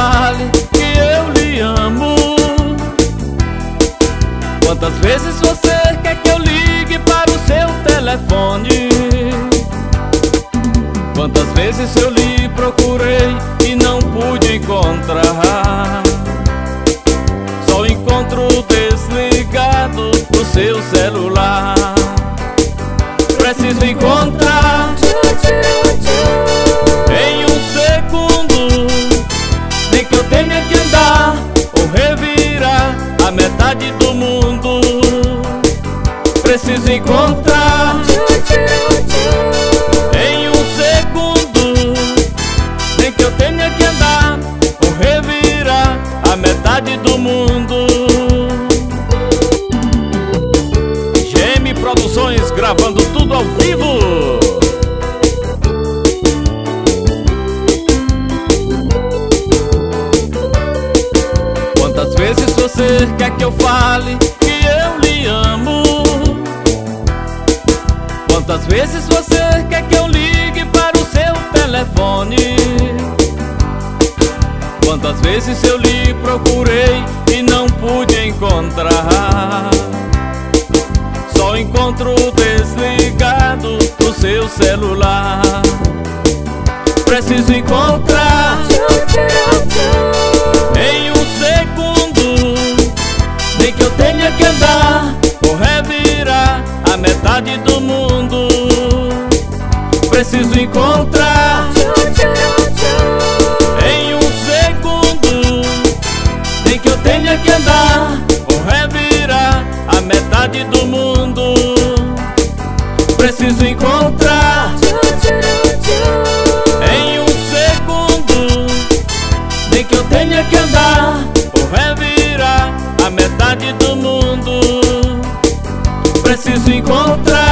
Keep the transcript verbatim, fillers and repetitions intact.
fale que eu lhe amo? Quantas vezes você quer que eu ligue para o seu telefone? Quantas vezes eu lhe procurei e não pude encontrar? Só encontro desligado o seu celular. Preciso encontrar em um segundo, nem que eu tenha que andar ou revirar a metade do mundo. Preciso encontrar em um segundo, nem que eu tenha que andar ou revirar a metade do mundo. G M Produções, gravando tudo ao vivo. Quantas vezes você quer que eu fale que eu lhe amo? Quantas vezes você quer que eu ligue para o seu telefone? Quantas vezes eu lhe procurei e não pude encontrar? Só encontro desligado o seu celular. Preciso encontrar em um segundo, nem que eu tenha que andar ou revirar a metade do mundo. Preciso encontrar em um segundo, nem que eu tenha que andar ou revirar a metade do mundo. Preciso encontrar em um segundo, nem que eu tenha que andar ou revirar a metade do mundo. Preciso encontrar